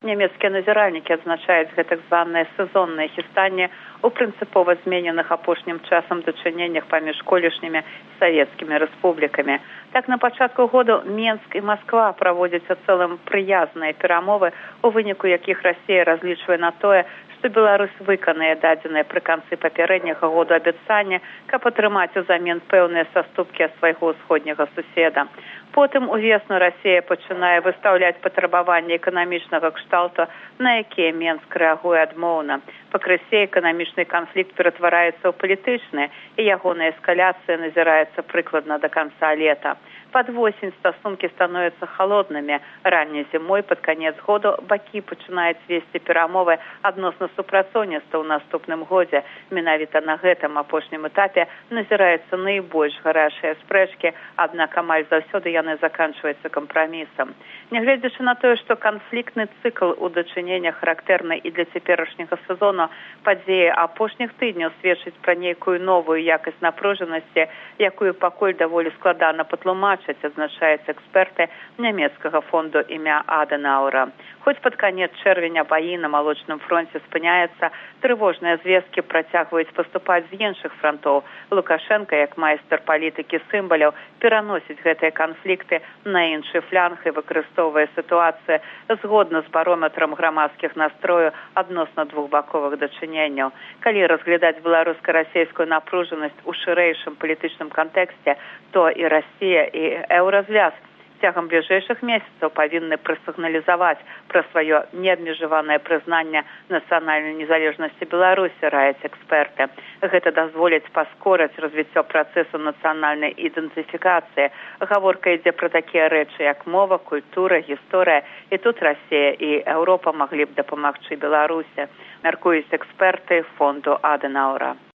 Нямецкія назіральнікі адзначаюць гэтак званае сезоннае хістанне у прынцыпова змененых апошнім часам дачыненнях паміж колішнімі савецкімі рэспублікамі. Так, на пачатку году Менск і Масква праводзяць у цэлым прыязныя перамовы, у выніку якіх Расія разлічвае на тое, што Беларусь выканае дадзеныя пры канцы папярэдняга году абяцання, каб атрымаць узамен пэўныя саступкі ад свайго ўсходняга суседа. Потым увесну Расія пачынае выстаўляць патрабаванні эканамічнага кшталту, на якія Менск рэагуе адмоўна. Пакрысе эканамічны канфлікт ператвараецца ў палітычны, і ягоная эскаляцыя назіраецца прыкладна да канца лета. Пад восень стасункі становяцца халоднымі. Ранняй зімой пад канец году бакі пачынаюць весці перамовы адносна супрацоўніцтва ў наступным годзе. Менавіта на гэтым апошнім этапе назіраюцца найбольш гарячыя спрэчкі, аднак амаль заўсёды яны заканчваюцца кампрамісам. Нягледзячы на тое, што канфліктны цыкл у дачыненнях характэрны і для цяперашняга сезону, падзеі апошніх тыдняў сведчаць пра нейкую новую якасць напружанасці, якую пакуль даволі складана патлумачыць, адзначаюць эксперты нямецкага фонду імя Аденаура. Хоць пад канец чэрвеня баі на малочным фронце спыняюцца, трывожныя звесткі працягваюць паступаць з іншых фронтоў. Лукашенко, як майстар палітыкі сімваляў, пераносіць гэтыя канфлікты на іншы фланг і выкарыстоўвае сітуацыю згодна з барометрам грамадскіх настрою адносна двухбаковых дачыненняў. Калі разглядаць беларуска-расійскую напружанасць у шырэйшым палітычным кантэксце, то і Расія, і еўразвяз цягам бліжэйшых месяцаў павінны прасігналізаваць пра сваё неабмежаванае прызнанне нацыянальнай незалежнасці Беларусі, раяць эксперты. Гэта дазволіць паскорыць развіццё працэсу нацыянальнай ідэнтыфікацыі. Гаворка ідзе пра такія рэчы, як мова, культура, гісторыя, і тут Расія і Еўропа маглі б дапамагчы Беларусі, мяркуюць эксперты фонду Аденаура.